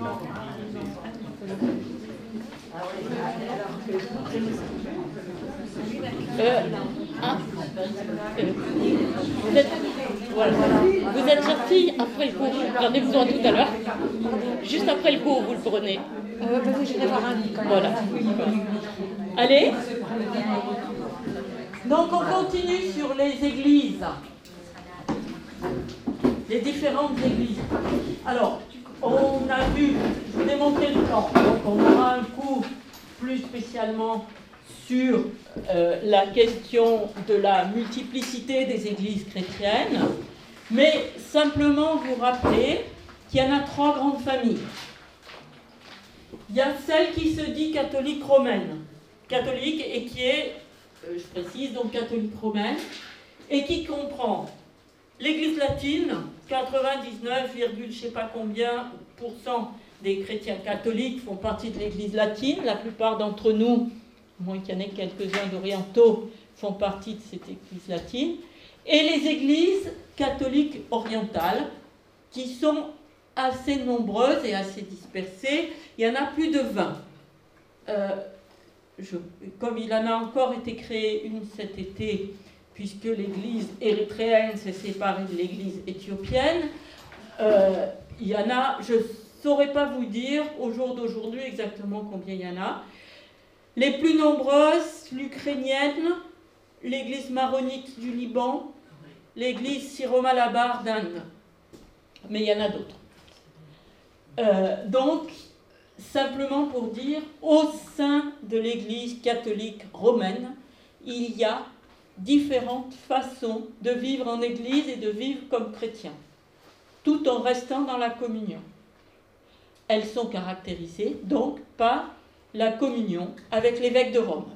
Vous êtes, voilà. Vous êtes sortis après le cours. J'en ai besoin tout à l'heure. Juste après le cours, vous le prenez. J'irai voir un quand même. Voilà. Allez. Donc on continue sur les églises. Les différentes églises. Alors, on a vu, je vous ai montré le plan. Donc on aura un cours plus spécialement sur la question de la multiplicité des églises chrétiennes, mais simplement vous rappeler qu'il y en a 3 grandes familles. Il y a celle qui se dit catholique romaine, catholique et qui est, je précise, donc catholique romaine, et qui comprend l'Église latine, 99, je ne sais pas combien % des chrétiens catholiques font partie de l'Église latine. La plupart d'entre nous, moins qu'il y en ait quelques-uns d'orientaux, font partie de cette Église latine. Et les églises catholiques orientales, qui sont assez nombreuses et assez dispersées. Il y en a plus de 20. Comme il en a encore été créé une cet été, puisque l'église érythréenne s'est séparée de l'église éthiopienne, il y en a, je ne saurais pas vous dire au jour d'aujourd'hui exactement combien il y en a. Les plus nombreuses, l'ukrainienne, l'église maronite du Liban, l'église syro-malabar d'Inde. Mais il y en a d'autres. Donc, simplement pour dire, au sein de l'église catholique romaine, il y a différentes façons de vivre en église et de vivre comme chrétien, tout en restant dans la communion. Elles sont caractérisées donc par la communion avec l'évêque de Rome.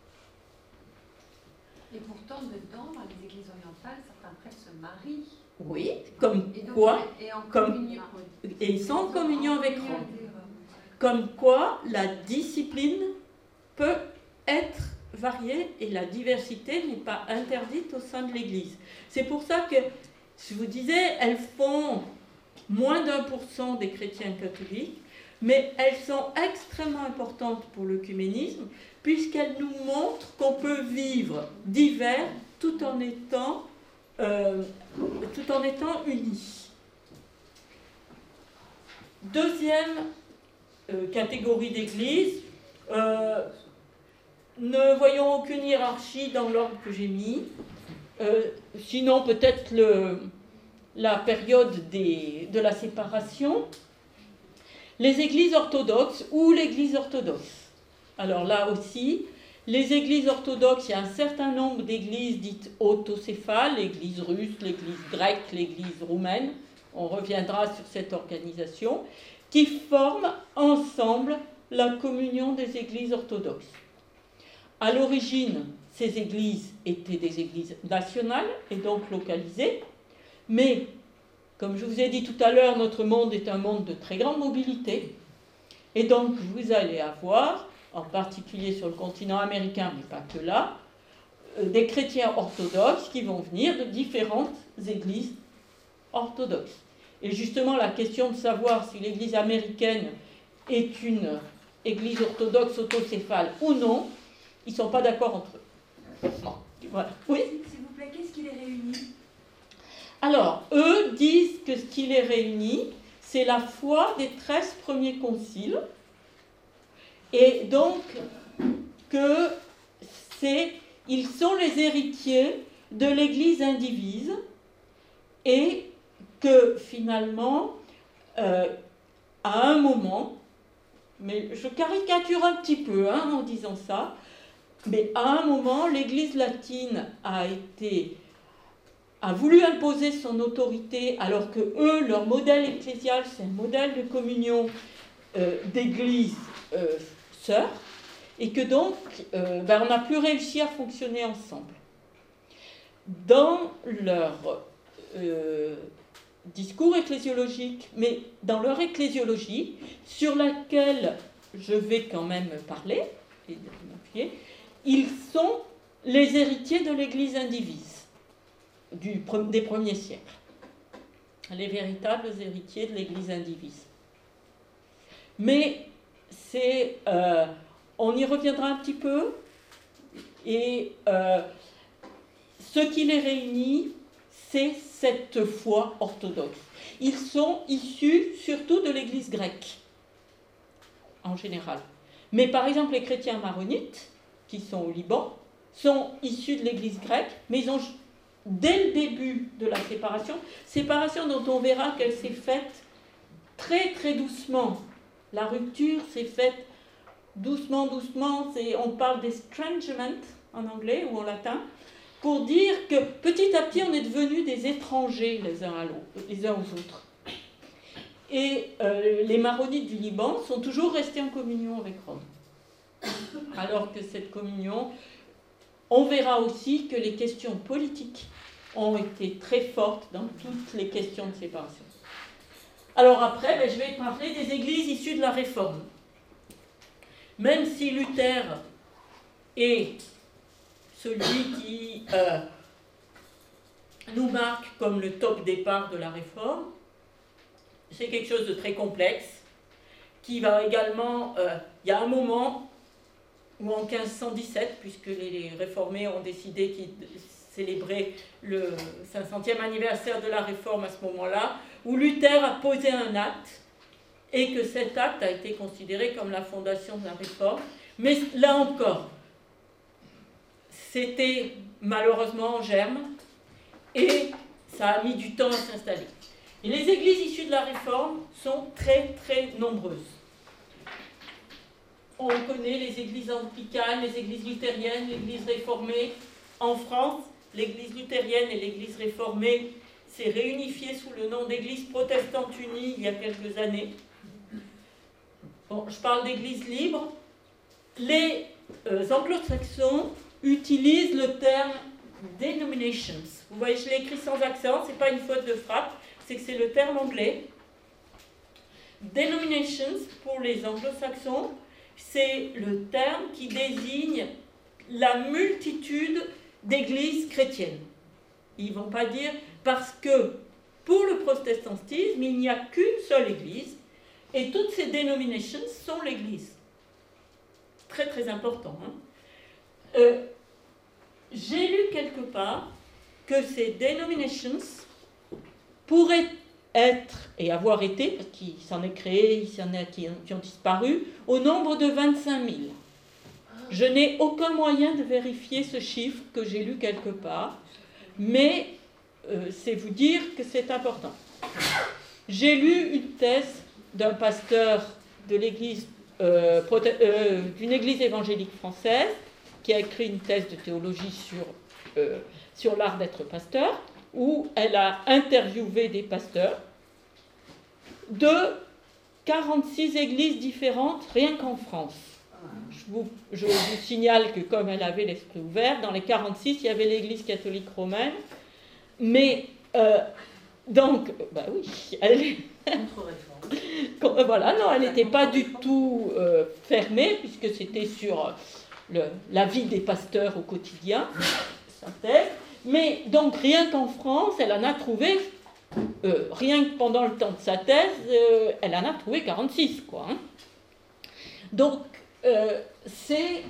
Et pourtant, dedans, dans les églises orientales, certains prêtres se marient. Oui, comme et donc, quoi, et en comme, communion. et ils sont en communion avec Rome. Comme quoi, la discipline peut être variée et la diversité n'est pas interdite au sein de l'Église. C'est pour ça que, je vous disais, elles font moins d'1% des chrétiens catholiques, mais elles sont extrêmement importantes pour l'œcuménisme, puisqu'elles nous montrent qu'on peut vivre divers tout en étant unis. Deuxième catégorie d'églises, ne voyons aucune hiérarchie dans l'ordre que j'ai mis, sinon peut-être la période de la séparation. Les églises orthodoxes ou l'église orthodoxe. Alors là aussi, les églises orthodoxes, il y a un certain nombre d'églises dites autocéphales, l'église russe, l'église grecque, l'église roumaine, on reviendra sur cette organisation, qui forment ensemble la communion des églises orthodoxes. À l'origine, ces églises étaient des églises nationales et donc localisées, mais comme je vous ai dit tout à l'heure, notre monde est un monde de très grande mobilité, et donc vous allez avoir, en particulier sur le continent américain, mais pas que là, des chrétiens orthodoxes qui vont venir de différentes églises orthodoxes. Et justement, la question de savoir si l'église américaine est une église orthodoxe autocéphale ou non, ils ne sont pas d'accord entre eux. Bon, voilà. Oui ? S'il vous plaît, qu'est-ce qui les réunit ? Alors, eux disent que ce qui les réunit, c'est la foi des 13 premiers conciles, et donc ils sont les héritiers de l'Église indivise, et que finalement, à un moment, mais je caricature un petit peu en disant ça, mais à un moment, l'Église latine a voulu imposer son autorité, alors que eux, leur modèle ecclésial, c'est un modèle de communion d'église sœurs, et que donc, on n'a plus réussi à fonctionner ensemble. Dans leur discours ecclésiologique, mais dans leur ecclésiologie, sur laquelle je vais quand même parler, ils sont les héritiers de l'Église indivise des premiers siècles, les véritables héritiers de l'Église indivise. Mais on y reviendra un petit peu. Et ce qui les réunit, c'est cette foi orthodoxe. Ils sont issus surtout de l'Église grecque, en général. Mais par exemple, les chrétiens maronites, qui sont au Liban, sont issus de l'Église grecque, mais ils ont, dès le début de la séparation dont on verra qu'elle s'est faite très très doucement. La rupture s'est faite doucement, on parle d'estrangement en anglais ou en latin, pour dire que petit à petit on est devenus des étrangers les uns aux autres. Et les maronites du Liban sont toujours restés en communion avec Rome. Alors que cette communion, on verra aussi que les questions politiques ont été très fortes dans toutes les questions de séparation. Alors après, je vais parler des églises issues de la Réforme. Même si Luther est celui qui nous marque comme le top départ de la Réforme, c'est quelque chose de très complexe, qui va également... il y a un moment où en 1517, puisque les réformés ont décidé qu'ils célébraient le 500e anniversaire de la Réforme à ce moment-là, où Luther a posé un acte, et que cet acte a été considéré comme la fondation de la Réforme. Mais là encore, c'était malheureusement en germe, et ça a mis du temps à s'installer. Et les églises issues de la Réforme sont très très nombreuses. On connaît les églises anglicanes, les églises luthériennes, l'église réformée. En France, l'église luthérienne et l'église réformée s'est réunifiée sous le nom d'église protestante unie il y a quelques années. Bon, je parle d'église libre. Les anglo-saxons utilisent le terme denominations. Vous voyez, je l'ai écrit sans accent, ce n'est pas une faute de frappe, c'est que c'est le terme anglais. Denominations, pour les anglo-saxons, c'est le terme qui désigne la multitude d'églises chrétiennes. Ils ne vont pas dire, parce que pour le protestantisme, il n'y a qu'une seule église, et toutes ces denominations sont l'église. Très très important. Hein. J'ai lu quelque part que ces denominations pourraient être et avoir été, parce qu'il s'en est créé, il s'en est qui ont disparu, au nombre de 25 000. Je n'ai aucun moyen de vérifier ce chiffre que j'ai lu quelque part, mais c'est vous dire que c'est important. J'ai lu une thèse d'un pasteur de l'église, d'une église évangélique française, qui a écrit une thèse de théologie sur l'art d'être pasteur, où elle a interviewé des pasteurs de 46 églises différentes, rien qu'en France. Je vous signale que comme elle avait l'esprit ouvert, dans les 46, il y avait l'église catholique romaine, mais donc, bah oui, elle voilà, non, elle n'était pas du tout fermée, puisque c'était sur la vie des pasteurs au quotidien, sa thèse. Mais donc, rien qu'en France, elle en a trouvé, rien que pendant le temps de sa thèse, elle en a trouvé 46, quoi. Hein. Donc, c'est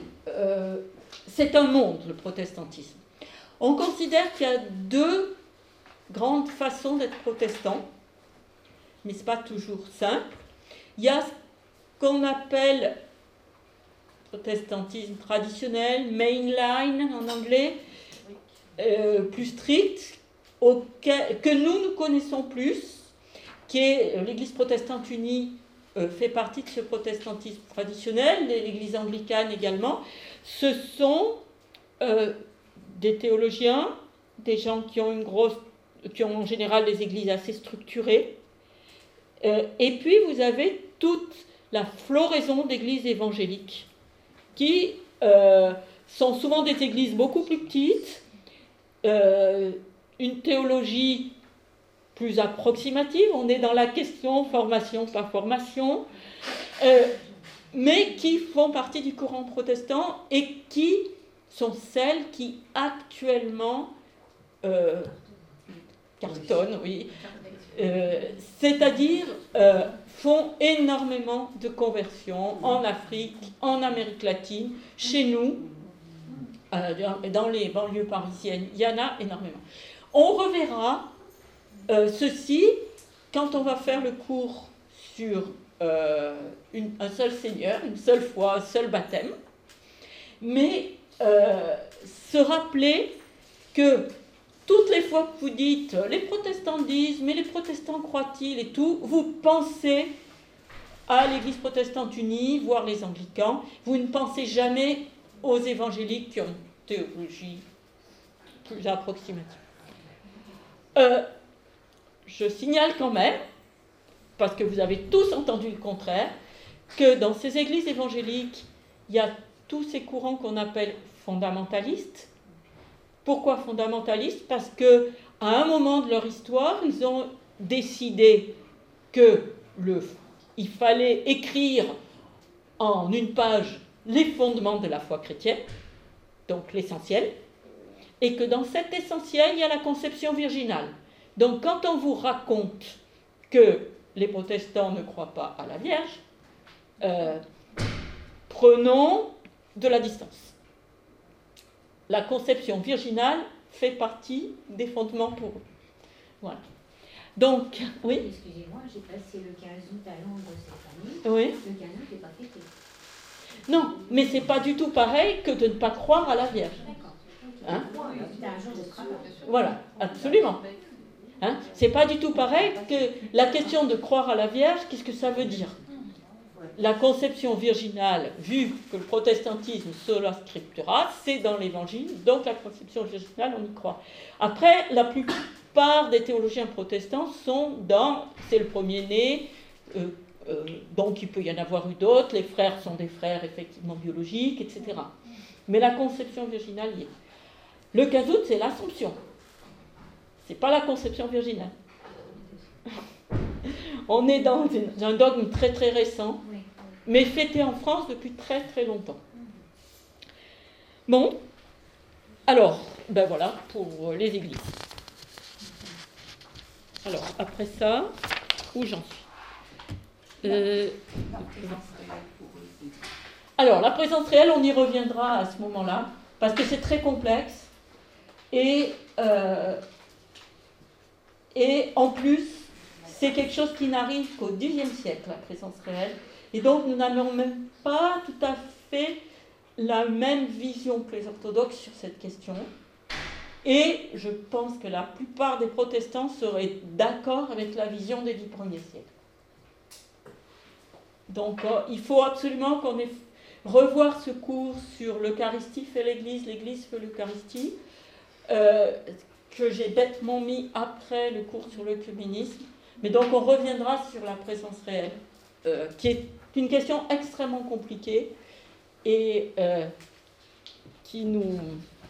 un monde, le protestantisme. On considère qu'il y a deux grandes façons d'être protestant, mais ce n'est pas toujours simple. Il y a ce qu'on appelle protestantisme traditionnel, mainline en anglais, plus strict, que nous connaissons plus, qui est l'Église protestante unie, fait partie de ce protestantisme traditionnel, l'Église anglicane également. Ce sont des théologiens, des gens qui ont en général des églises assez structurées. Et puis vous avez toute la floraison d'églises évangéliques, qui sont souvent des églises beaucoup plus petites, une théologie plus approximative, on est dans la question formation, pas formation, mais qui font partie du courant protestant et qui sont celles qui actuellement cartonnent, oui, c'est-à-dire font énormément de conversions en Afrique, en Amérique latine, chez nous, dans les banlieues parisiennes, il y en a énormément. On reverra ceci quand on va faire le cours sur un seul Seigneur, une seule foi, un seul baptême. Mais se rappeler que toutes les fois que vous dites les protestants disent, mais les protestants croient-ils et tout, vous pensez à l'Église protestante unie, voire les anglicans. Vous ne pensez jamais aux évangéliques qui ont une théologie plus approximative. Je signale quand même, parce que vous avez tous entendu le contraire, que dans ces églises évangéliques, il y a tous ces courants qu'on appelle fondamentalistes. Pourquoi fondamentalistes ? Parce qu'à un moment de leur histoire, ils ont décidé qu'il fallait écrire en une page les fondements de la foi chrétienne, donc l'essentiel, et que dans cet essentiel, il y a la conception virginale. Donc quand on vous raconte que les protestants ne croient pas à la Vierge, prenons de la distance. La conception virginale fait partie des fondements pour eux. Voilà. Donc, oui. Excusez-moi, j'ai passé le 15 août à Londres cette année. Oui. Le 15 août n'est pas fêté. Non, mais c'est pas du tout pareil que de ne pas croire à la Vierge. D'accord. Hein ? C'est un jour de travail. Voilà, absolument. Hein ? C'est pas du tout pareil que la question de croire à la Vierge, qu'est-ce que ça veut dire ? La conception virginale, vu que le protestantisme sola scriptura, c'est dans l'Évangile, donc la conception virginale, on y croit. Après, la plupart des théologiens protestants sont dans, c'est le premier-né, donc il peut y en avoir eu d'autres, les frères sont des frères effectivement biologiques, etc. Mais la conception virginale y est. Le 15 août, c'est l'Assomption. C'est pas la conception virginale. On est dans un dogme très très récent, mais fêté en France depuis très très longtemps. Bon, alors, ben voilà pour les églises. Alors, après ça, où j'en suis Alors, la présence réelle, on y reviendra à ce moment-là, parce que c'est très complexe, et en plus, c'est quelque chose qui n'arrive qu'au XIe siècle, la présence réelle. Et donc, nous n'avons même pas tout à fait la même vision que les orthodoxes sur cette question. Et je pense que la plupart des protestants seraient d'accord avec la vision des 10 premiers siècles. Donc, il faut absolument qu'on ait revoir ce cours sur l'Eucharistie fait l'Église, l'Église fait l'Eucharistie, que j'ai bêtement mis après le cours sur l'œcuménisme. Mais donc, on reviendra sur la présence réelle, qui est une question extrêmement compliquée et qui nous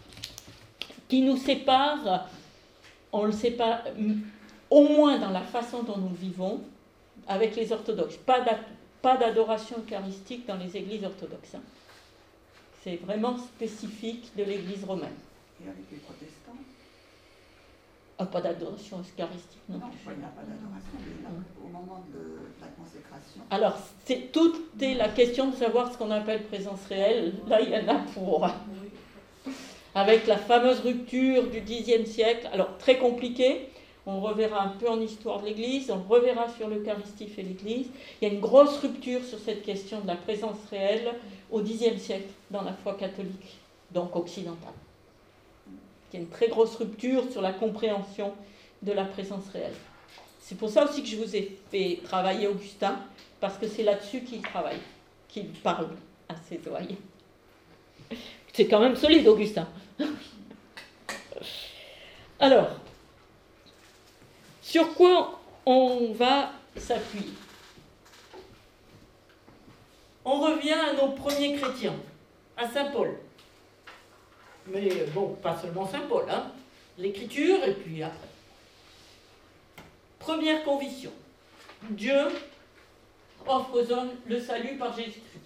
sépare, on le sépare, au moins dans la façon dont nous vivons, avec les orthodoxes. Pas d'adoration eucharistique dans les églises orthodoxes. Hein. C'est vraiment spécifique de l'église romaine. Et avec les protestants ? Pas d'adoration eucharistique non plus. Il n'y a pas d'adoration, mais au moment de la consécration. Alors, toute est la question de savoir ce qu'on appelle présence réelle. Là, il y en a pour. Avec la fameuse rupture du Xe siècle, alors très compliqué, on reverra un peu en histoire de l'Église, on reverra sur l'Eucharistie et l'Église. Il y a une grosse rupture sur cette question de la présence réelle au Xe siècle dans la foi catholique, donc occidentale. Il y a une très grosse rupture sur la compréhension de la présence réelle. C'est pour ça aussi que je vous ai fait travailler Augustin, parce que c'est là-dessus qu'il travaille, qu'il parle à ses oreilles. C'est quand même solide, Augustin. Alors, sur quoi on va s'appuyer ? On revient à nos premiers chrétiens, à Saint Paul. Mais bon, pas seulement Saint Paul, hein. L'Écriture et puis après. Première conviction. Dieu offre aux hommes le salut par Jésus-Christ.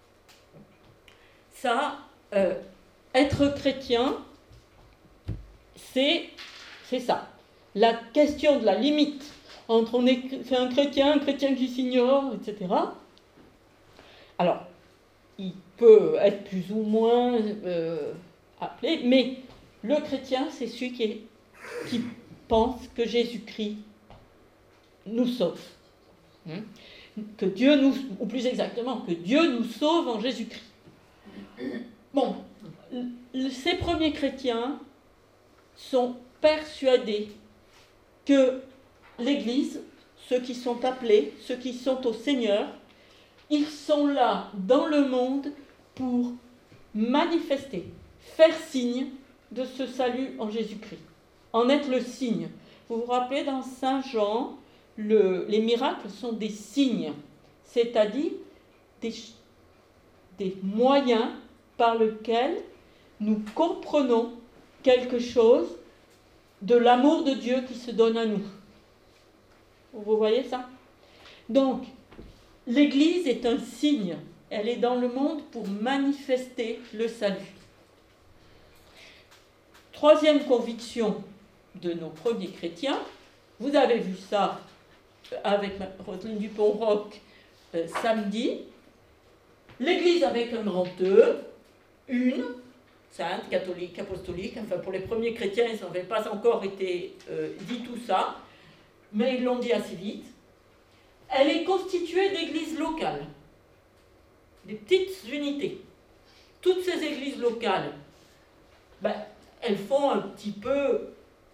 Ça, être chrétien, c'est ça. La question de la limite entre c'est un chrétien qui s'ignore, etc. Alors, il peut être plus ou moins appelé, mais le chrétien, c'est celui qui pense que Jésus-Christ nous sauve. Que Dieu nous, ou plus exactement, que Dieu nous sauve en Jésus-Christ. Bon, ces premiers chrétiens sont persuadés que l'Église, ceux qui sont appelés, ceux qui sont au Seigneur, ils sont là dans le monde pour manifester, faire signe de ce salut en Jésus-Christ, en être le signe. Vous vous rappelez, dans Saint Jean, les miracles sont des signes, c'est-à-dire des moyens par lesquels nous comprenons quelque chose de l'amour de Dieu qui se donne à nous. Vous voyez ça? Donc, l'Église est un signe. Elle est dans le monde pour manifester le salut. Troisième conviction de nos premiers chrétiens, vous avez vu ça avec Roselyne Dupont-Roch samedi, l'Église avec un grand E, une, sainte, catholique, apostolique, enfin pour les premiers chrétiens, ils n'avaient pas encore été dit tout ça, mais ils l'ont dit assez vite. Elle est constituée d'églises locales, des petites unités. Toutes ces églises locales, elles font un petit peu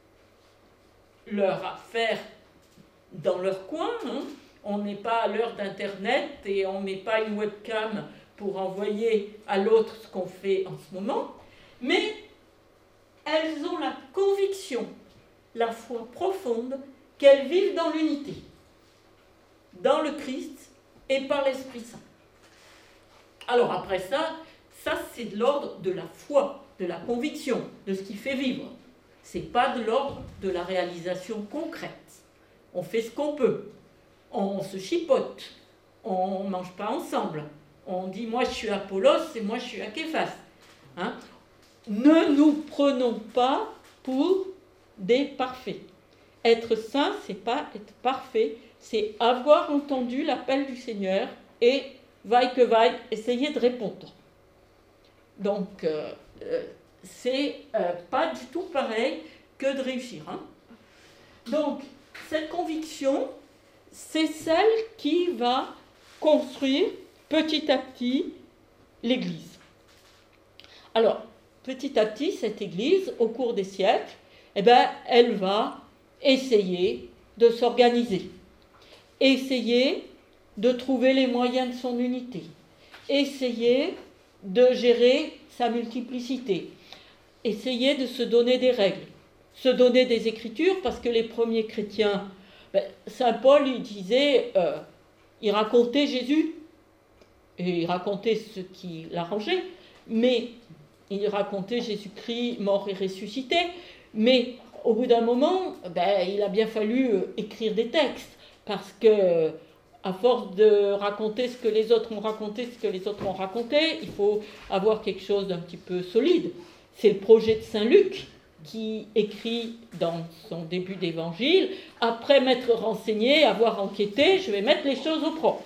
leur affaire dans leur coin. On n'est pas à l'heure d'Internet et on met pas une webcam pour envoyer à l'autre ce qu'on fait en ce moment. Mais elles ont la conviction, la foi profonde, qu'elles vivent dans l'unité, dans le Christ et par l'Esprit Saint. Alors après ça c'est de l'ordre de la foi, de la conviction, de ce qui fait vivre. C'est pas de l'ordre de la réalisation concrète. On fait ce qu'on peut, on se chipote, on ne mange pas ensemble, on dit moi je suis Apollos et moi je suis Képhas. Ne nous prenons pas pour des parfaits. Être saint, c'est pas être parfait, c'est avoir entendu l'appel du Seigneur et, vaille que vaille, essayer de répondre. Donc, c'est pas du tout pareil que de réussir. Donc, cette conviction, c'est celle qui va construire petit à petit l'Église. Alors, petit à petit, cette Église, au cours des siècles, elle va essayer de s'organiser, essayer de trouver les moyens de son unité, essayer de gérer sa multiplicité, essayer de se donner des règles, se donner des écritures, parce que les premiers chrétiens, Saint Paul, il disait, il racontait Jésus, et il racontait ce qui l'arrangeait, mais il racontait Jésus-Christ mort et ressuscité, mais au bout d'un moment, il a bien fallu écrire des textes, parce que à force de raconter ce que les autres ont raconté, il faut avoir quelque chose d'un petit peu solide. C'est le projet de Saint Luc qui écrit dans son début d'évangile, après m'être renseigné, avoir enquêté, je vais mettre les choses au propre.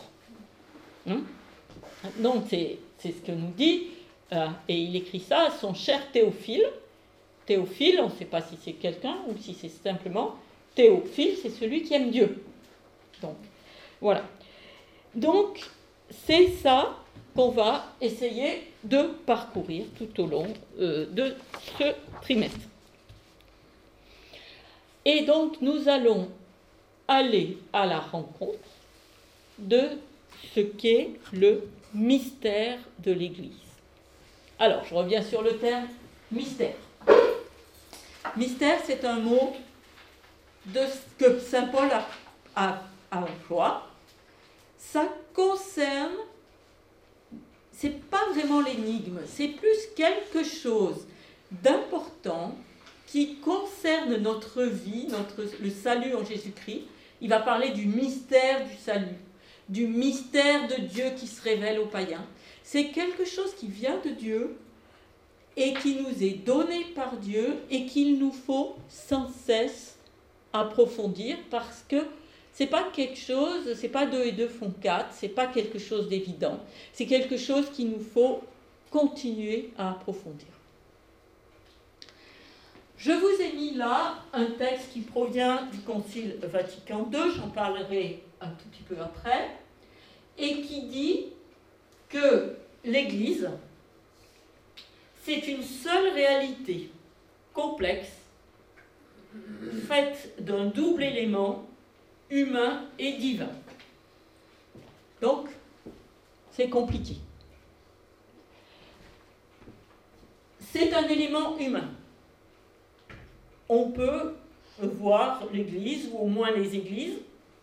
Donc c'est ce que nous dit, et il écrit ça à son cher Théophile. Théophile, on ne sait pas si c'est quelqu'un ou si c'est simplement Théophile, c'est celui qui aime Dieu. Donc, voilà. Donc, c'est ça qu'on va essayer de parcourir tout au long de ce trimestre. Et donc, nous allons aller à la rencontre de ce qu'est le mystère de l'Église. Alors, je reviens sur le terme mystère. Mystère, c'est un mot que Saint Paul a employé. Ça concerne, c'est pas vraiment l'énigme, c'est plus quelque chose d'important qui concerne notre vie, le salut en Jésus-Christ. Il va parler du mystère du salut, du mystère de Dieu qui se révèle aux païens. C'est quelque chose qui vient de Dieu et qui nous est donné par Dieu et qu'il nous faut sans cesse approfondir parce que c'est pas quelque chose, c'est pas 2 et 2 font 4, c'est pas quelque chose d'évident. C'est quelque chose qu'il nous faut continuer à approfondir. Je vous ai mis là un texte qui provient du Concile Vatican II, j'en parlerai un tout petit peu après, et qui dit que l'Église, c'est une seule réalité complexe, faite d'un double élément, humain et divin. Donc, c'est compliqué. C'est un élément humain. On peut voir l'Église, ou au moins les Églises,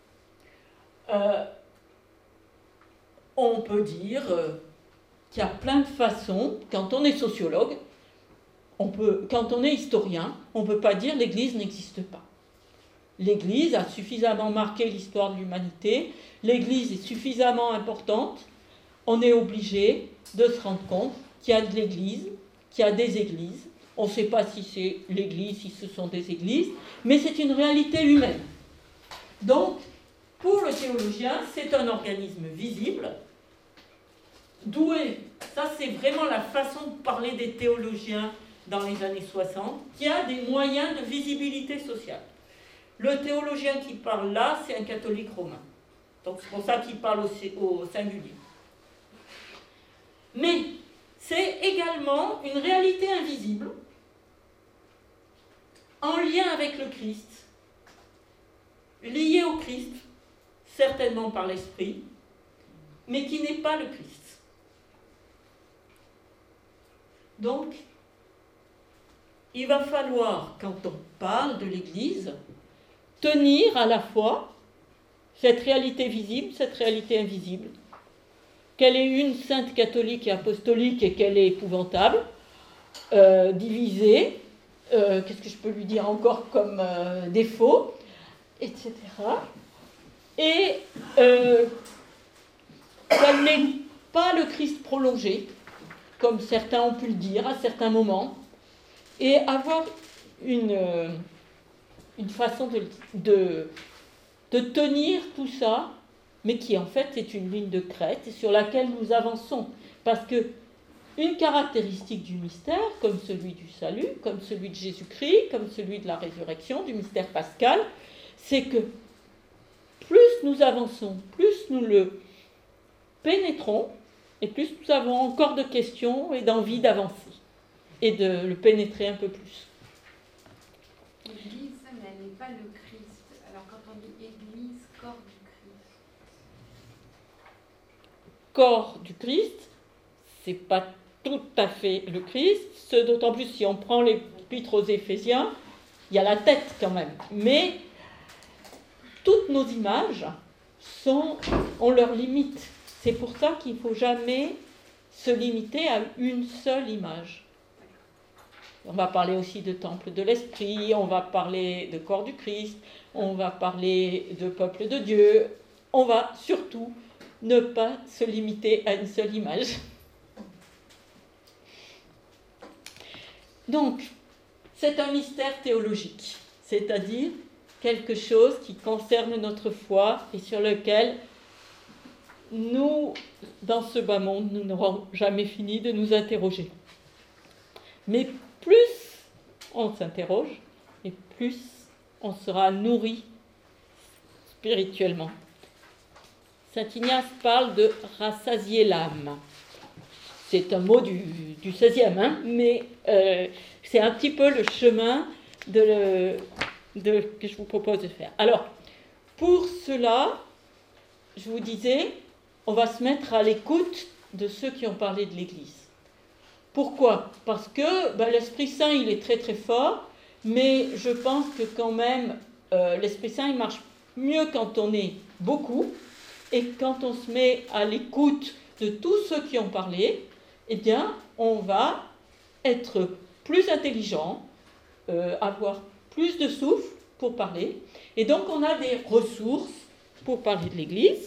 on peut dire qu'il y a plein de façons, quand on est sociologue, quand on est historien, on ne peut pas dire l'Église n'existe pas. L'Église a suffisamment marqué l'histoire de l'humanité, l'Église est suffisamment importante, on est obligé de se rendre compte qu'il y a de l'Église, qu'il y a des églises. On ne sait pas si c'est l'Église, si ce sont des églises, mais c'est une réalité humaine. Donc, pour le théologien, c'est un organisme visible, doué. Ça, c'est vraiment la façon de parler des théologiens dans les années 60, qui a des moyens de visibilité sociale. Le théologien qui parle là, c'est un catholique romain. Donc, c'est pour ça qu'il parle au singulier. Mais c'est également une réalité invisible, en lien avec le Christ, liée au Christ, certainement par l'Esprit, mais qui n'est pas le Christ. Donc, il va falloir, quand on parle de l'Église, tenir à la fois cette réalité visible, cette réalité invisible, qu'elle est une sainte catholique et apostolique et qu'elle est épouvantable, divisée, qu'est-ce que je peux lui dire encore comme défaut, etc. Et qu'elle n'est pas le Christ prolongé, comme certains ont pu le dire à certains moments, et avoir une façon de tenir tout ça, mais qui en fait est une ligne de crête sur laquelle nous avançons. Parce que une caractéristique du mystère, comme celui du salut, comme celui de Jésus-Christ, comme celui de la résurrection, du mystère pascal, c'est que plus nous avançons, plus nous le pénétrons, et plus nous avons encore de questions et d'envie d'avancer, et de le pénétrer un peu plus. L'Église, mais elle n'est pas le Christ. Alors quand on dit Église, corps du Christ. Corps du Christ, c'est pas tout à fait le Christ, d'autant plus si on prend l'épître aux Éphésiens, il y a la tête quand même. Mais toutes nos images ont leurs limites. C'est pour ça qu'il ne faut jamais se limiter à une seule image. On va parler aussi de temple de l'esprit, on va parler de corps du Christ, on va parler de peuple de Dieu. On va surtout ne pas se limiter à une seule image. Donc, c'est un mystère théologique, c'est-à-dire quelque chose qui concerne notre foi et sur lequel nous, dans ce bas monde, nous n'aurons jamais fini de nous interroger. Mais plus on s'interroge, et plus on sera nourri spirituellement. Saint Ignace parle de rassasier l'âme. C'est un mot du XVIe, mais c'est un petit peu le chemin que je vous propose de faire. Alors, pour cela, je vous disais, on va se mettre à l'écoute de ceux qui ont parlé de l'Église. Pourquoi ? Parce que l'Esprit Saint, il est très très fort, mais je pense que quand même, l'Esprit Saint, il marche mieux quand on est beaucoup, et quand on se met à l'écoute de tous ceux qui ont parlé, eh bien, on va être plus intelligent, avoir plus de souffle pour parler, et donc on a des ressources pour parler de l'Église.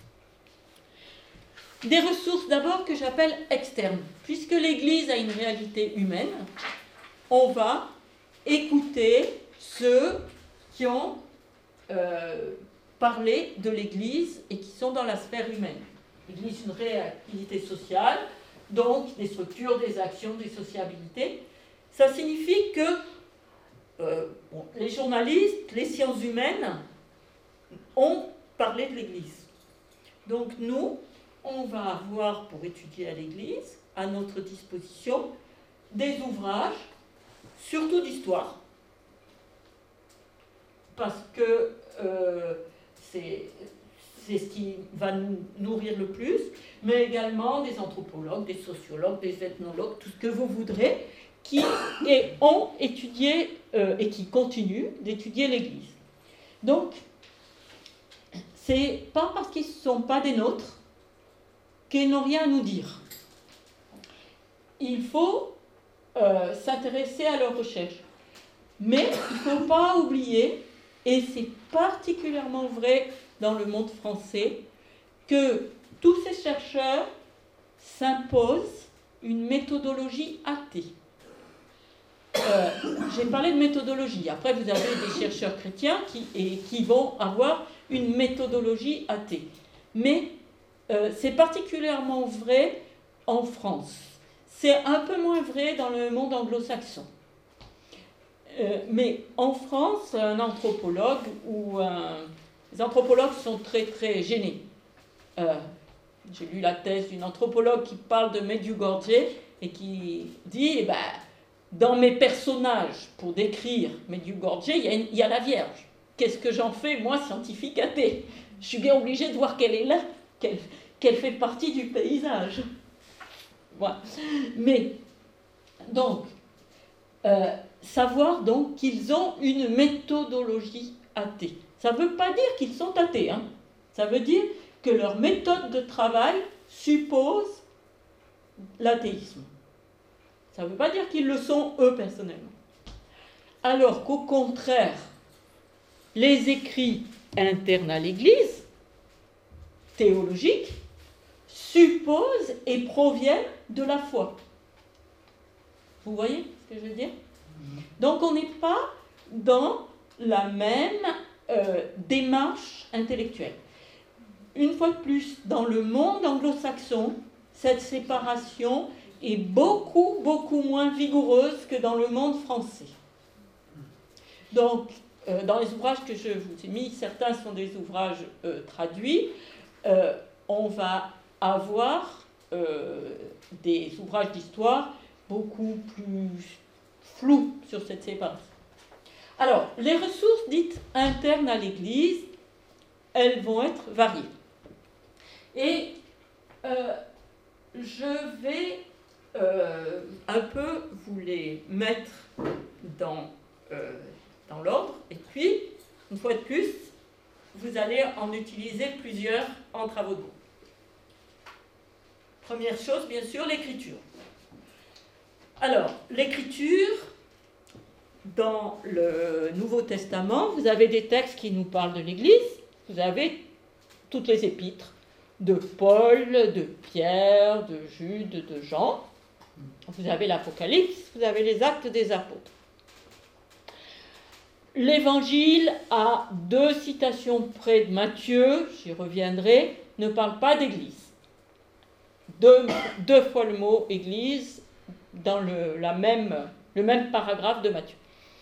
Des ressources d'abord que j'appelle externes. Puisque l'Église a une réalité humaine, on va écouter ceux qui ont parler de l'Église et qui sont dans la sphère humaine. L'Église, une réactivité sociale, donc des structures, des actions, des sociabilités. Ça signifie que les journalistes, les sciences humaines ont parlé de l'Église. Donc nous, on va avoir, pour étudier à l'Église, à notre disposition, des ouvrages, surtout d'histoire, parce que c'est ce qui va nous nourrir le plus, mais également des anthropologues, des sociologues, des ethnologues, tout ce que vous voudrez, qui ont étudié et qui continuent d'étudier l'Église. Donc, c'est pas parce qu'ils ne sont pas des nôtres qu'ils n'ont rien à nous dire. Il faut s'intéresser à leurs recherches. Mais il ne faut pas oublier, et c'est particulièrement vrai dans le monde français, que tous ces chercheurs s'imposent une méthodologie athée. J'ai parlé de méthodologie. Après, vous avez des chercheurs chrétiens qui vont avoir une méthodologie athée. Mais c'est particulièrement vrai en France. C'est un peu moins vrai dans le monde anglo-saxon. Mais en France, un anthropologue les anthropologues sont très très gênés. J'ai lu la thèse d'une anthropologue qui parle de Medjugorje et qui dit dans mes personnages, pour décrire Medjugorje, il y a la Vierge. Qu'est-ce que j'en fais, moi, scientifique athée? Je suis bien obligée de voir qu'elle est là, qu'elle fait partie du paysage. Voilà. Mais, donc, savoir donc qu'ils ont une méthodologie athée. Ça ne veut pas dire qu'ils sont athées, hein. Ça veut dire que leur méthode de travail suppose l'athéisme. Ça ne veut pas dire qu'ils le sont eux personnellement. Alors qu'au contraire, les écrits internes à l'Église, théologiques, supposent et proviennent de la foi. Vous voyez ce que je veux dire? Donc on n'est pas dans la même démarche intellectuelle. Une fois de plus, dans le monde anglo-saxon, cette séparation est beaucoup, beaucoup moins vigoureuse que dans le monde français. Donc, dans les ouvrages que je vous ai mis, certains sont des ouvrages traduits, on va avoir des ouvrages d'histoire beaucoup plus flous sur cette séparation. Alors, les ressources dites internes à l'Église, elles vont être variées. Et je vais un peu vous les mettre dans l'ordre, et puis, une fois de plus, vous allez en utiliser plusieurs en travaux de groupe. Première chose, bien sûr, l'écriture. Alors, l'écriture, dans le Nouveau Testament, vous avez des textes qui nous parlent de l'Église, vous avez toutes les épîtres, de Paul, de Pierre, de Jude, de Jean. Vous avez l'Apocalypse, vous avez les Actes des Apôtres. L'Évangile, à 2 citations près de Matthieu, j'y reviendrai, ne parle pas d'Église. Deux fois le mot Église dans le même paragraphe de Matthieu.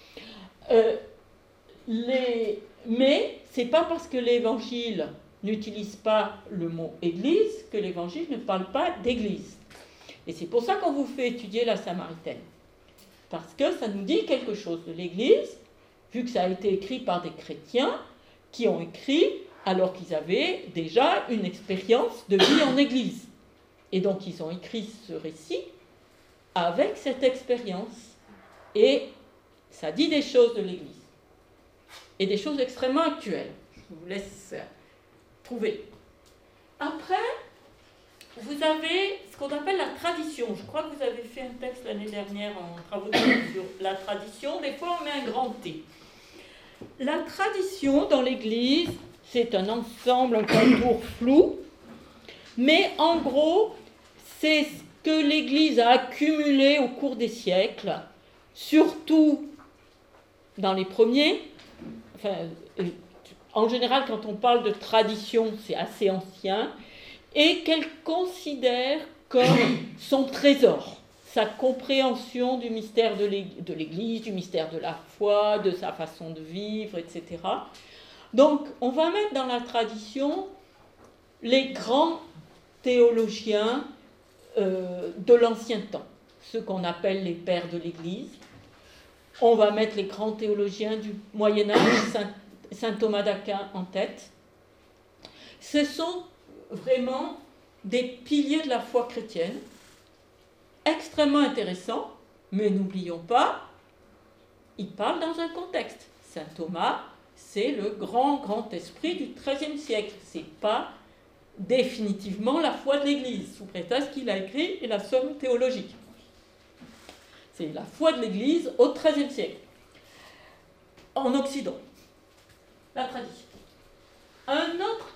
Mais ce n'est pas parce que l'Évangile n'utilise pas le mot Église que l'Évangile ne parle pas d'Église. Et c'est pour ça qu'on vous fait étudier la Samaritaine. Parce que ça nous dit quelque chose de l'Église, vu que ça a été écrit par des chrétiens qui ont écrit alors qu'ils avaient déjà une expérience de vie en Église. Et donc ils ont écrit ce récit avec cette expérience. Et ça dit des choses de l'Église. Et des choses extrêmement actuelles. Je vous laisse trouver. Après, vous avez ce qu'on appelle la tradition. Je crois que vous avez fait un texte l'année dernière en travaux de sur la tradition. Des fois, on met un grand T. La tradition dans l'Église, c'est un ensemble, un contour flou. Mais en gros, c'est ce que l'Église a accumulé au cours des siècles, surtout dans les premiers, enfin, en général, quand on parle de tradition, c'est assez ancien, et qu'elle considère comme son trésor, sa compréhension du mystère de l'Église, du mystère de la foi, de sa façon de vivre, etc. Donc, on va mettre dans la tradition les grands théologiens de l'ancien temps, ceux qu'on appelle les pères de l'Église. On va mettre les grands théologiens du Moyen-Âge, Saint Thomas d'Aquin en tête. Ce sont vraiment des piliers de la foi chrétienne, extrêmement intéressants, mais n'oublions pas, ils parlent dans un contexte. Saint Thomas, c'est le grand esprit du XIIIe siècle. Ce n'est pas définitivement la foi de l'Église, sous prétexte qu'il a écrit la somme théologique. C'est la foi de l'Église au XIIIe siècle. En Occident, la tradition. Un autre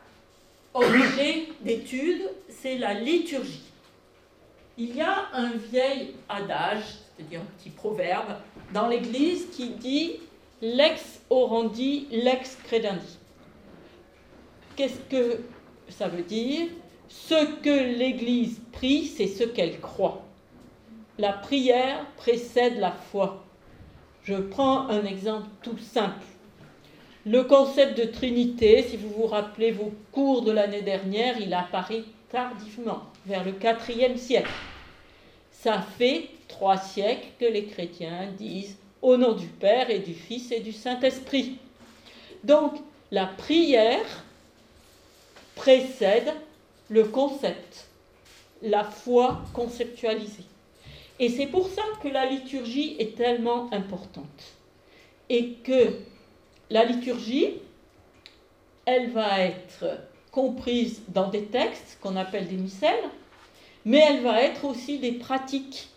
objet d'étude, c'est la liturgie. Il y a un vieil adage, c'est-à-dire un petit proverbe, dans l'Église qui dit « lex orandi, lex credendi ». Qu'est-ce que ça veut dire? Ce que l'Église prie, c'est ce qu'elle croit. La prière précède la foi. Je prends un exemple tout simple. Le concept de Trinité, si vous vous rappelez vos cours de l'année dernière, il apparaît tardivement, vers le IVe siècle. Ça fait 3 siècles que les chrétiens disent « au nom du Père et du Fils et du Saint-Esprit ». Donc, la prière précède le concept, la foi conceptualisée. Et c'est pour ça que la liturgie est tellement importante. Et que la liturgie, elle va être comprise dans des textes qu'on appelle des missels, mais elle va être aussi des pratiques.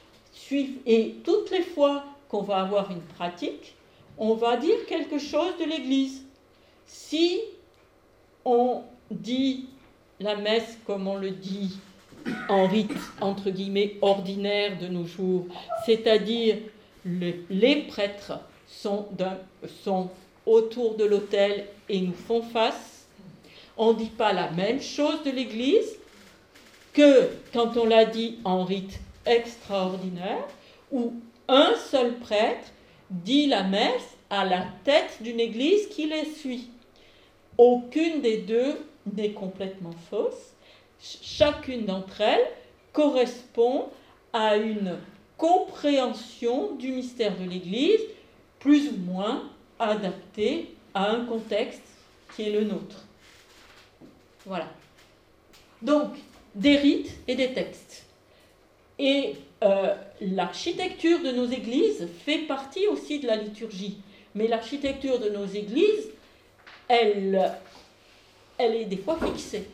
Et toutes les fois qu'on va avoir une pratique, on va dire quelque chose de l'Église. Si on dit la messe comme on le dit en rite, entre guillemets, ordinaire de nos jours, c'est-à-dire les prêtres sont autour de l'autel et nous font face, on ne dit pas la même chose de l'Église que quand on l'a dit en rite extraordinaire, où un seul prêtre dit la messe à la tête d'une Église qui les suit. Aucune des deux n'est complètement fausse. Chacune d'entre elles correspond à une compréhension du mystère de l'Église, plus ou moins adaptée à un contexte qui est le nôtre. Voilà. Donc, des rites et des textes. Et l'architecture de nos églises fait partie aussi de la liturgie. Mais l'architecture de nos églises, elle est des fois fixée.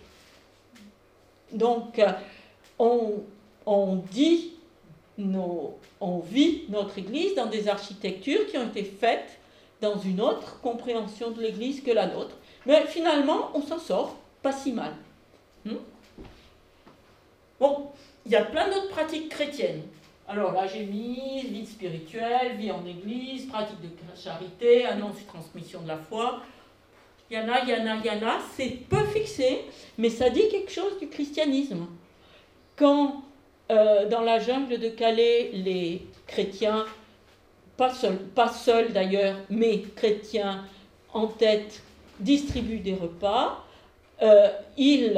Donc, on vit notre église dans des architectures qui ont été faites dans une autre compréhension de l'église que la nôtre. Mais finalement, on s'en sort pas si mal. Bon, il y a plein d'autres pratiques chrétiennes. Alors là, j'ai mis vie spirituelle, vie en église, pratique de charité, annonce et transmission de la foi. Il y en a, c'est peu fixé, mais ça dit quelque chose du christianisme. Quand, dans la jungle de Calais, les chrétiens, pas seuls d'ailleurs, mais chrétiens en tête, distribuent des repas, ils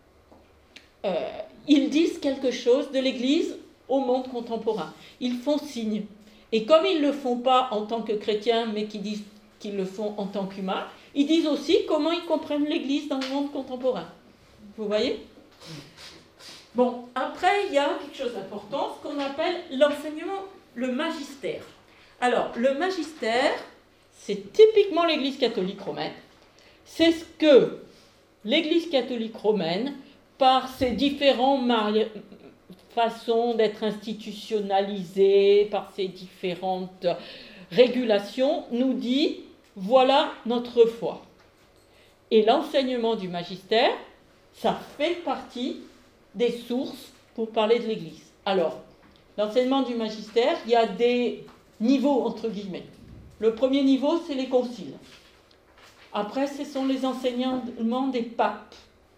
disent quelque chose de l'Église au monde contemporain. Ils font signe. Et comme ils ne le font pas en tant que chrétiens, mais qu'ils disent qu'ils le font en tant qu'humains, ils disent aussi comment ils comprennent l'Église dans le monde contemporain. Vous voyez? Bon, après, il y a quelque chose d'important, ce qu'on appelle l'enseignement, le magistère. Alors, le magistère, c'est typiquement l'Église catholique romaine. C'est ce que l'Église catholique romaine, par ses différentes façons d'être institutionnalisée, par ses différentes régulations, nous dit, voilà notre foi. Et l'enseignement du magistère, ça fait partie des sources pour parler de l'Église. Alors, l'enseignement du magistère, il y a des niveaux, entre guillemets. Le premier niveau, c'est les conciles. Après, ce sont les enseignements des papes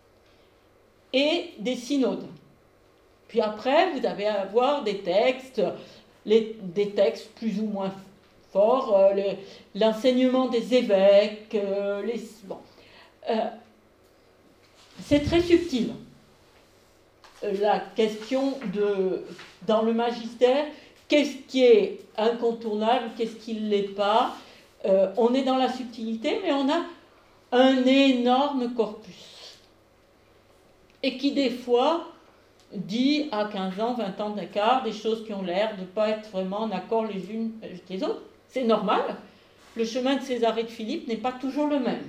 et des synodes. Puis après, vous allez avoir des textes, des textes plus ou moins forts, l'enseignement des évêques, c'est très subtil. La question dans le magistère, qu'est-ce qui est incontournable, qu'est-ce qui ne l'est pas. On est dans la subtilité, mais on a un énorme corpus. Et qui, des fois, dit à 15 ans, 20 ans d'écart, des choses qui ont l'air de ne pas être vraiment en accord les unes avec les autres. C'est normal. Le chemin de César et de Philippe n'est pas toujours le même.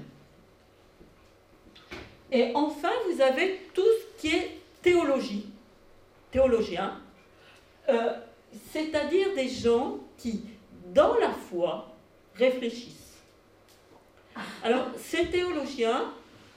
Et enfin, vous avez tout ce qui est théologien, c'est-à-dire des gens qui, dans la foi, réfléchissent. Alors, ces théologiens,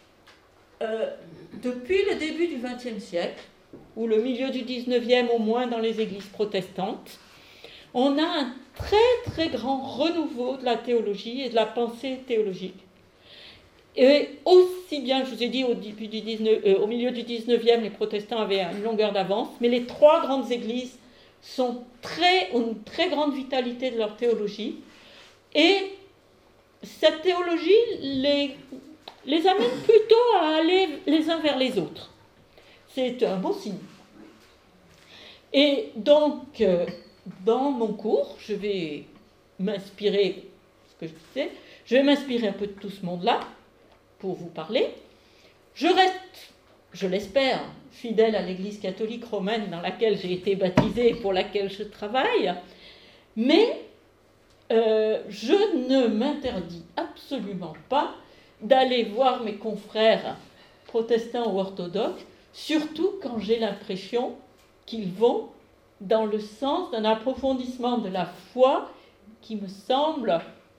depuis le début du XXe siècle, ou le milieu du XIXe au moins dans les églises protestantes, on a un très très grand renouveau de la théologie et de la pensée théologique. Et aussi bien, je vous ai dit, au milieu du XIXe, les protestants avaient une longueur d'avance, mais les trois grandes églises ont une très grande vitalité de leur théologie. Et cette théologie les amène plutôt à aller les uns vers les autres. C'est un bon signe. Et donc, dans mon cours, je vais m'inspirer, ce que je disais, je vais m'inspirer un peu de tout ce monde-là pour vous parler. Je reste, je l'espère, fidèle à l'Église catholique romaine dans laquelle j'ai été baptisée et pour laquelle je travaille, mais je ne m'interdis absolument pas d'aller voir mes confrères protestants ou orthodoxes, surtout quand j'ai l'impression qu'ils vont dans le sens d'un approfondissement de la foi qui me semble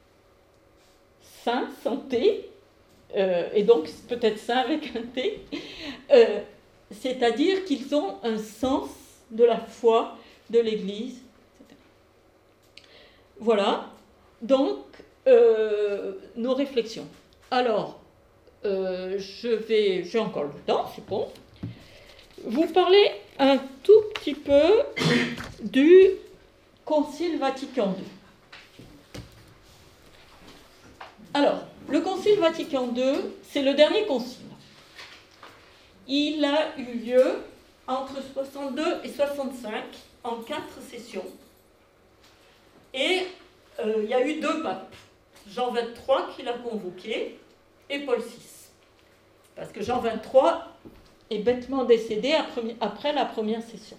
sain, santé, et donc peut-être sain avec un T, c'est-à-dire qu'ils ont un sens de la foi, de l'Église, etc. Voilà, donc nos réflexions. Alors, j'ai encore le temps, c'est bon. Vous parlez un tout petit peu du Concile Vatican II. Alors, le Concile Vatican II, c'est le dernier concile. Il a eu lieu entre 62 et 65, en 4 sessions. Et il y a eu 2 papes. Jean XXIII qui l'a convoqué et Paul VI. Parce que Jean XXIII est bêtement décédé après la première session.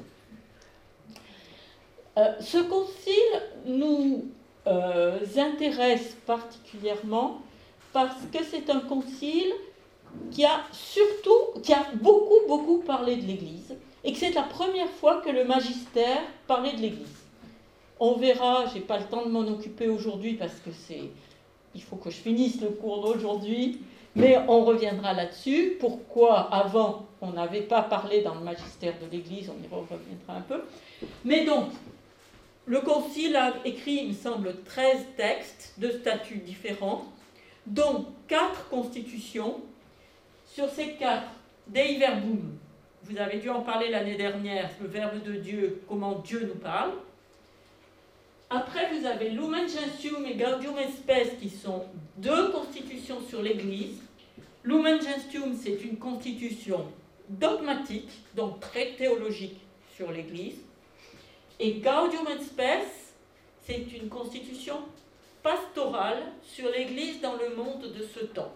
Ce concile nous intéresse particulièrement parce que c'est un concile qui a beaucoup parlé de l'Église et que c'est la première fois que le magistère parlait de l'Église. On verra, je n'ai pas le temps de m'en occuper aujourd'hui parce que il faut que je finisse le cours d'aujourd'hui, mais on reviendra là-dessus. Pourquoi avant on n'avait pas parlé dans le magistère de l'Église, on y reviendra un peu. Mais donc, le Concile a écrit, il me semble, 13 textes de statuts différents, dont 4 constitutions. Sur ces 4, Dei Verbum, vous avez dû en parler l'année dernière, le Verbe de Dieu, comment Dieu nous parle. Après, vous avez Lumen Gentium et Gaudium et Spes, qui sont 2 constitutions sur l'Église. Lumen Gentium, c'est une constitution dogmatique, donc très théologique sur l'Église. Et Gaudium et Spes, c'est une constitution pastorale sur l'Église dans le monde de ce temps.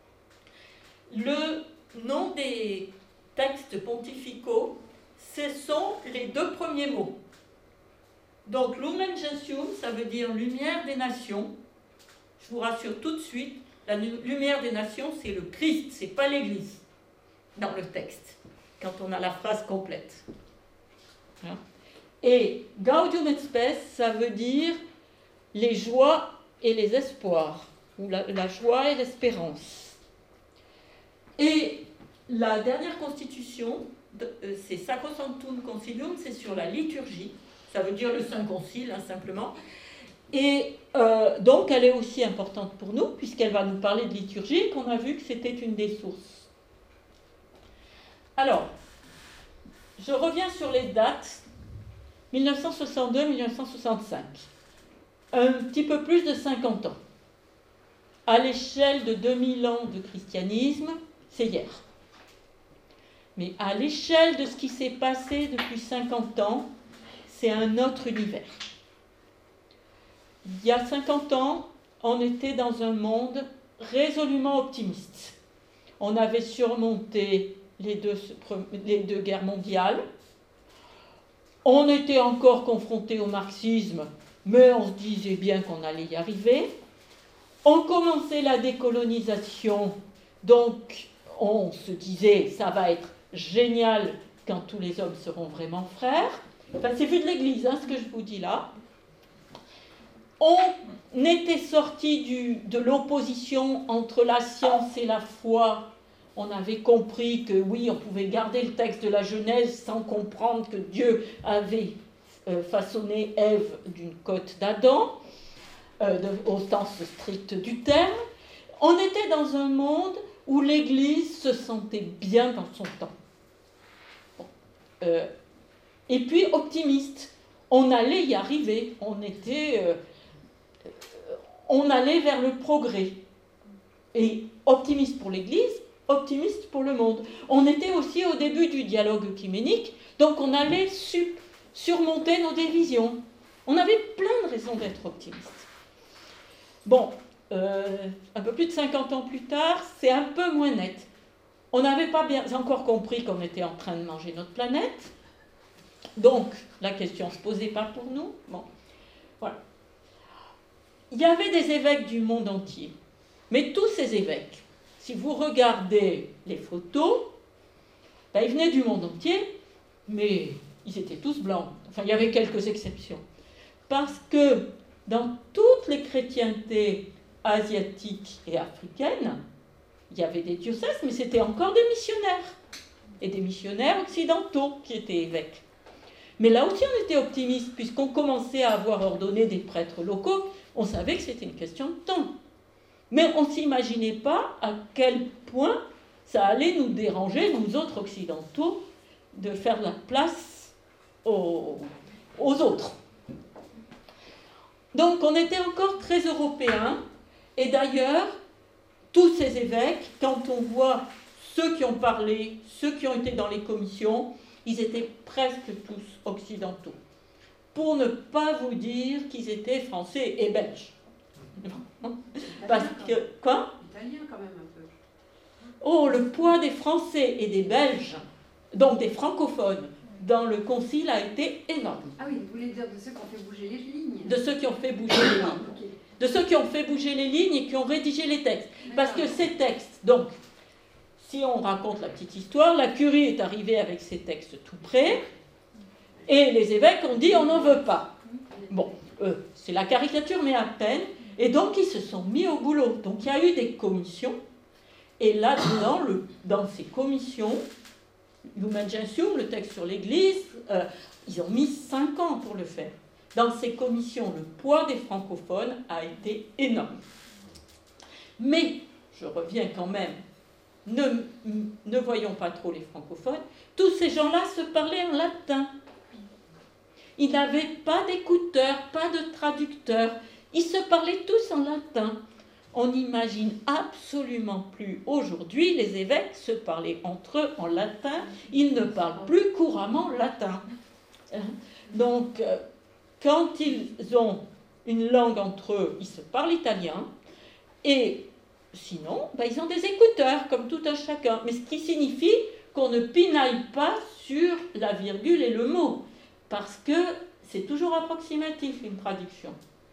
Le nom des textes pontificaux, ce sont les 2 premiers mots. Donc, Lumen Gentium, ça veut dire lumière des nations. Je vous rassure tout de suite, la lumière des nations, c'est le Christ, c'est pas l'Église, dans le texte, quand on a la phrase complète. Hein? Et Gaudium et Spes, ça veut dire les joies et les espoirs, ou la joie et l'espérance. Et la dernière constitution, c'est Sacrosanctum Concilium, c'est sur la liturgie. Ça veut dire le Saint Concile, hein, simplement. Et donc, elle est aussi importante pour nous, puisqu'elle va nous parler de liturgie, et qu'on a vu que c'était une des sources. Alors, je reviens sur les dates. 1962-1965. Un petit peu plus de 50 ans. À l'échelle de 2000 ans de christianisme, c'est hier. Mais à l'échelle de ce qui s'est passé depuis 50 ans, c'est un autre univers. Il y a 50 ans, on était dans un monde résolument optimiste. On avait surmonté les deux guerres mondiales. On était encore confronté au marxisme, mais on se disait bien qu'on allait y arriver. On commençait la décolonisation, donc on se disait ça va être génial quand tous les hommes seront vraiment frères. Enfin, c'est vu de l'Église, ce que je vous dis là. On était sorti de l'opposition entre la science et la foi. On avait compris que oui, on pouvait garder le texte de la Genèse sans comprendre que Dieu avait façonné Ève d'une côte d'Adam, au sens strict du terme. On était dans un monde où l'Église se sentait bien dans son temps. Bon. Et puis optimiste. On allait y arriver. On allait vers le progrès. Et optimiste pour l'Église, optimiste pour le monde. On était aussi au début du dialogue œcuménique, donc on allait surmonter nos divisions. On avait plein de raisons d'être optimiste. Bon, un peu plus de 50 ans plus tard, c'est un peu moins net. On n'avait pas bien encore compris qu'on était en train de manger notre planète, donc la question ne se posait pas pour nous. Bon, voilà. Il y avait des évêques du monde entier, mais tous ces évêques, si vous regardez les photos, ils venaient du monde entier, mais ils étaient tous blancs. Enfin, il y avait quelques exceptions. Parce que dans toutes les chrétientés asiatiques et africaines, il y avait des diocèses, mais c'était encore des missionnaires. Et des missionnaires occidentaux qui étaient évêques. Mais là aussi, on était optimiste, puisqu'on commençait à avoir ordonné des prêtres locaux. On savait que c'était une question de temps. Mais on ne s'imaginait pas à quel point ça allait nous déranger, nous autres occidentaux, de faire la place aux autres. Donc on était encore très européens, et d'ailleurs, tous ces évêques, quand on voit ceux qui ont parlé, ceux qui ont été dans les commissions, ils étaient presque tous occidentaux. Pour ne pas vous dire qu'ils étaient français et belges. Parce que, quoi ? Italien quand même un peu. Oh, le poids des Français et des Belges, donc des francophones, dans le concile a été énorme. Ah oui, vous voulez dire de ceux qui ont fait bouger les lignes. De ceux qui ont fait bouger les lignes. Okay. De ceux qui ont fait bouger les lignes et qui ont rédigé les textes. Parce que ces textes, donc, si on raconte la petite histoire, la curie est arrivée avec ses textes tout prêts, et les évêques ont dit on n'en veut pas. Bon, c'est la caricature, mais à peine. Et donc, ils se sont mis au boulot. Donc, il y a eu des commissions. Et là-dedans, dans ces commissions, Lumen Gentium, le texte sur l'Église, ils ont mis 5 ans pour le faire. Dans ces commissions, le poids des francophones a été énorme. Mais, je reviens quand même, ne voyons pas trop les francophones, tous ces gens-là se parlaient en latin. Ils n'avaient pas d'écouteurs, pas de traducteurs. Ils se parlaient tous en latin. On n'imagine absolument plus aujourd'hui les évêques se parler entre eux en latin. Ils ne parlent plus couramment latin. Donc, quand ils ont une langue entre eux, ils se parlent italien. Et sinon, ils ont des écouteurs, comme tout un chacun. Mais ce qui signifie qu'on ne pinaille pas sur la virgule et le mot. Parce que c'est toujours approximatif, une traduction.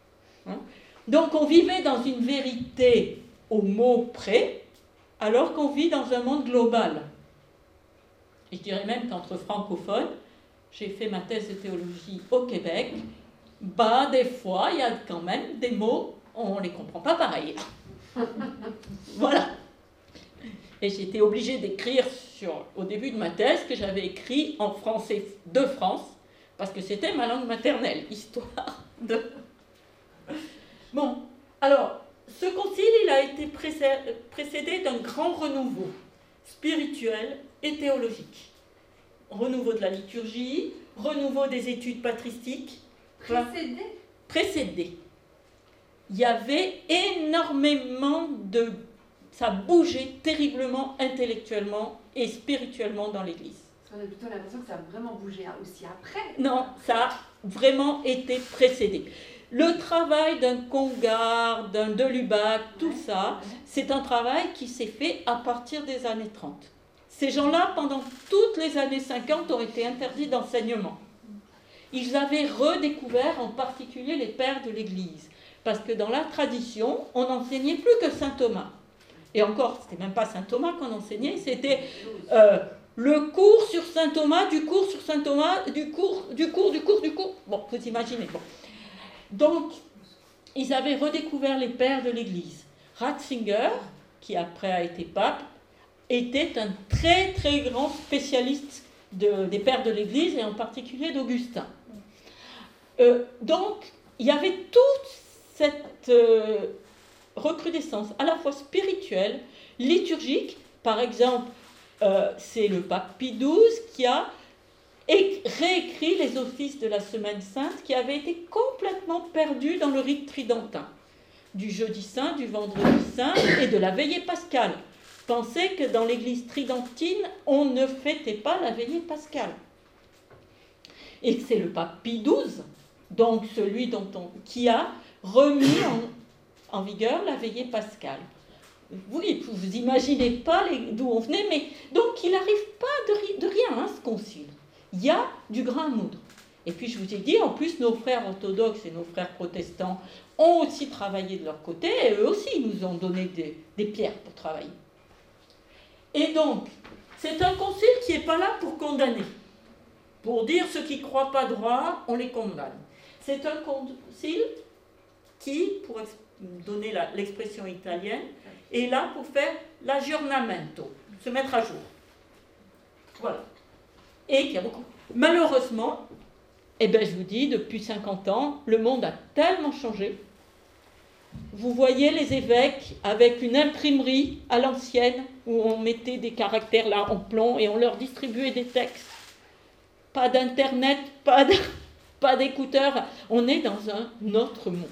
Donc on vivait dans une vérité au mot près, alors qu'on vit dans un monde global. Et je dirais même qu'entre francophones, j'ai fait ma thèse de théologie au Québec, des fois, il y a quand même des mots, on ne les comprend pas pareil. Voilà. Et j'étais obligée d'écrire au début de ma thèse que j'avais écrit en français de France, parce que c'était ma langue maternelle, histoire de... Bon, alors, ce concile, il a été précédé d'un grand renouveau spirituel et théologique. Renouveau de la liturgie, renouveau des études patristiques. Précédé. Il y avait énormément de... Ça bougeait terriblement intellectuellement et spirituellement dans l'Église. On a plutôt l'impression que ça a vraiment bougé aussi après. Non, ça a vraiment été précédé. Le travail d'un Congar, d'un de Lubac, tout ça, c'est un travail qui s'est fait à partir des années 30. Ces gens-là, pendant toutes les années 50, ont été interdits d'enseignement. Ils avaient redécouvert en particulier les pères de l'Église, parce que dans la tradition, on n'enseignait plus que saint Thomas. Et encore, c'était même pas saint Thomas qu'on enseignait, c'était le cours sur saint Thomas, du cours sur saint Thomas, du cours. Bon, vous imaginez. Bon. Donc, ils avaient redécouvert les pères de l'Église. Ratzinger, qui après a été pape, était un très très grand spécialiste des pères de l'Église et en particulier d'Augustin. Donc, il y avait toute cette recrudescence à la fois spirituelle, liturgique. Par exemple, c'est le pape Pie XII qui a réécrit les offices de la Semaine Sainte qui avaient été complètement perdus dans le rite tridentin, du jeudi saint, du vendredi saint et de la veillée pascale. Pensez que dans l'église tridentine, on ne fêtait pas la veillée pascale. Et c'est le pape Pie XII, donc celui qui a remis en vigueur la veillée pascale. Oui, vous n'imaginez pas d'où on venait, mais donc il n'arrive pas de rien, ce concile. Il y a du grain à moudre. Et puis je vous ai dit, en plus, nos frères orthodoxes et nos frères protestants ont aussi travaillé de leur côté, et eux aussi nous ont donné des pierres pour travailler. Et donc, c'est un concile qui n'est pas là pour condamner, pour dire ceux qui ne croient pas droit, on les condamne. C'est un concile qui, pour donner l'expression italienne, est là pour faire l'aggiornamento, se mettre à jour. Voilà. Et qu'il y a beaucoup. Malheureusement, je vous dis, depuis 50 ans, le monde a tellement changé. Vous voyez les évêques avec une imprimerie à l'ancienne où on mettait des caractères là en plomb et on leur distribuait des textes. Pas d'internet, pas d'écouteurs. On est dans un autre monde.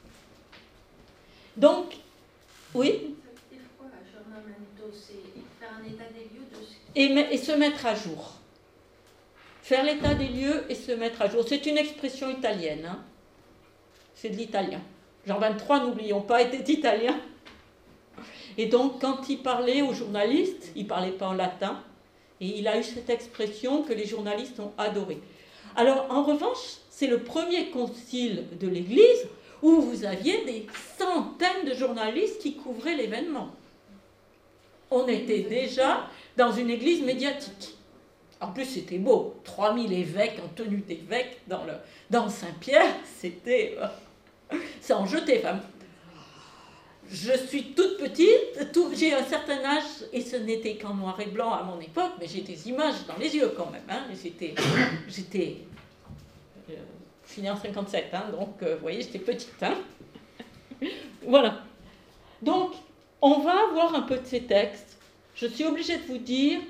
Donc, oui. C'est quoi l'aggiornamento? C'est faire un état des lieux de ce... Et se mettre à jour. Faire l'état des lieux et se mettre à jour. C'est une expression italienne. Hein. C'est de l'italien. Jean 23, n'oublions pas, était italien. Et donc, quand il parlait aux journalistes, il ne parlait pas en latin. Et il a eu cette expression que les journalistes ont adorée. Alors, en revanche, c'est le premier concile de l'Église où vous aviez des centaines de journalistes qui couvraient l'événement. On était déjà dans une église médiatique. En plus, c'était beau. 3000 évêques en tenue d'évêque dans Saint-Pierre, c'était... ça en jetait. Enfin, je suis toute petite, j'ai un certain âge, et ce n'était qu'en noir et blanc à mon époque, mais j'ai des images dans les yeux quand même. Hein. J'étais je suis née en 57, hein, donc vous voyez, j'étais petite. Hein. Voilà. Donc, on va voir un peu de ces textes. Je suis obligée de vous dire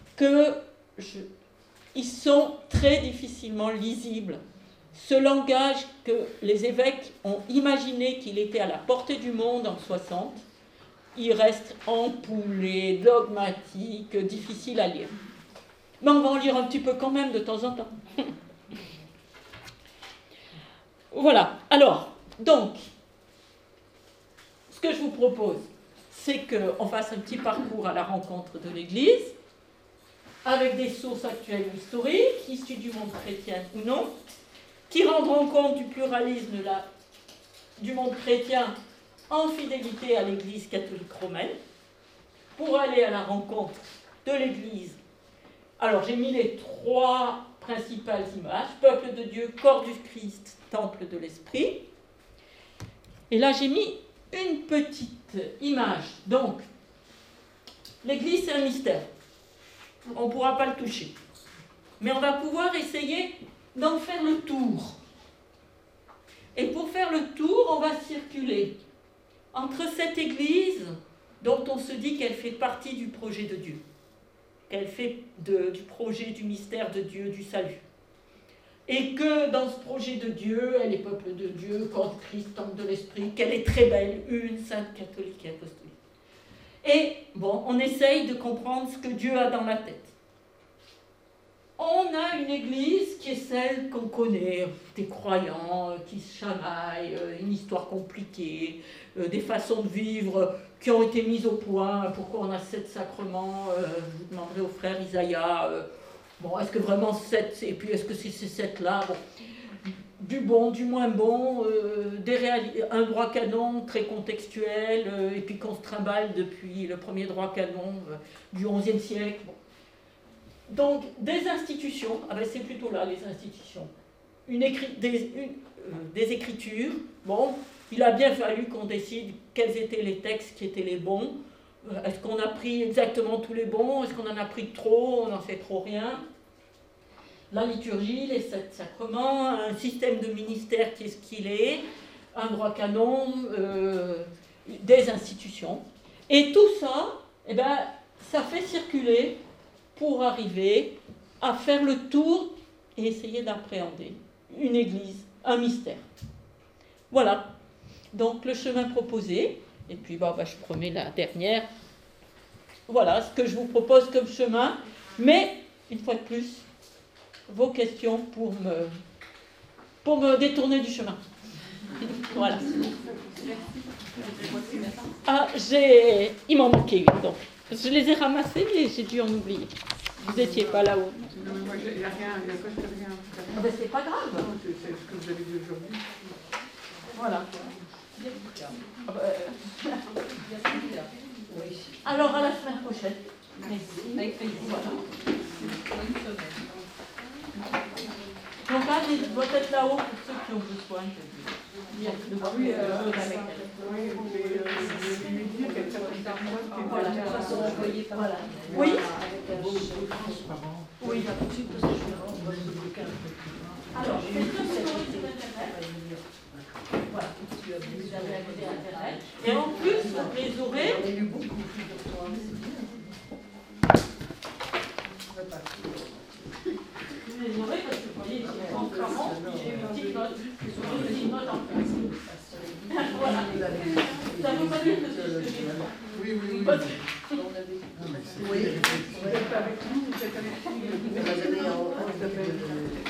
qu'ils sont très difficilement lisibles. Ce langage que les évêques ont imaginé qu'il était à la portée du monde en 60, il reste ampoulé, dogmatique, difficile à lire. Mais on va en lire un petit peu quand même de temps en temps. Voilà. Alors, donc, ce que je vous propose, c'est qu'on fasse un petit parcours à la rencontre de l'Église, avec des sources actuelles ou historiques, issues du monde chrétien ou non, qui rendront compte du pluralisme du monde chrétien en fidélité à l'Église catholique romaine, pour aller à la rencontre de l'Église. Alors, j'ai mis les 3 principales images: peuple de Dieu, corps du Christ, temple de l'Esprit. Et là, j'ai mis une petite image. Donc, l'Église, c'est un mystère. On ne pourra pas le toucher. Mais on va pouvoir essayer d'en faire le tour. Et pour faire le tour, on va circuler entre cette église, dont on se dit qu'elle fait partie du projet de Dieu, qu'elle fait du projet du mystère de Dieu, du salut. Et que dans ce projet de Dieu, elle est peuple de Dieu, corps de Christ, temple de l'Esprit, qu'elle est très belle, une sainte catholique et apostolique. Et bon, on essaye de comprendre ce que Dieu a dans la tête. On a une église qui est celle qu'on connaît, des croyants qui se chamaillent, une histoire compliquée, des façons de vivre qui ont été mises au point. Pourquoi on a 7 sacrements? Je vous demanderai au frère Isaïa, bon, est-ce que vraiment 7, et puis est-ce que c'est ces 7-là? Bon, du bon, du moins bon, un droit canon très contextuel, et puis qu'on se trimballe depuis le premier droit canon du XIe siècle. Bon. Donc, des institutions, c'est plutôt là les institutions, des écritures. Bon, il a bien fallu qu'on décide quels étaient les textes qui étaient les bons. Est-ce qu'on a pris exactement tous les bons? Est-ce qu'on en a pris trop? On n'en fait trop rien. La liturgie, les 7 sacrements, un système de ministère qui est ce qu'il est, un droit canon, des institutions. Et tout ça, ça fait circuler pour arriver à faire le tour et essayer d'appréhender une église, un mystère. Voilà, donc le chemin proposé, et puis je promets la dernière. Voilà ce que je vous propose comme chemin, mais une fois de plus, vos questions pour me détourner du chemin. Voilà. Il m'en manquait une, donc. Je les ai ramassés, mais j'ai dû en oublier. Vous n'étiez pas là-haut. Non, mais moi, il n'y a rien, il n'y a presque rien. C'est pas grave. C'est ce que vous avez dit aujourd'hui. Voilà. Alors, à la semaine prochaine. Merci. Voilà. Donc, Anne doit être là-haut pour ceux qui ont besoin. Oui, voilà. Oui. Oui. Alors, c'est sur Internet. Voilà. Vous avez accès à Internet. Et en plus, vous les aurez. Vous les aurez parce que vous voyez, j'ai en 40, j'ai une petite note. Une petite note en plus. Voilà. Ça vous pas dire que c'est ce que j'ai dit. oui. Oui. Vous êtes avec nous, vous êtes avec nous.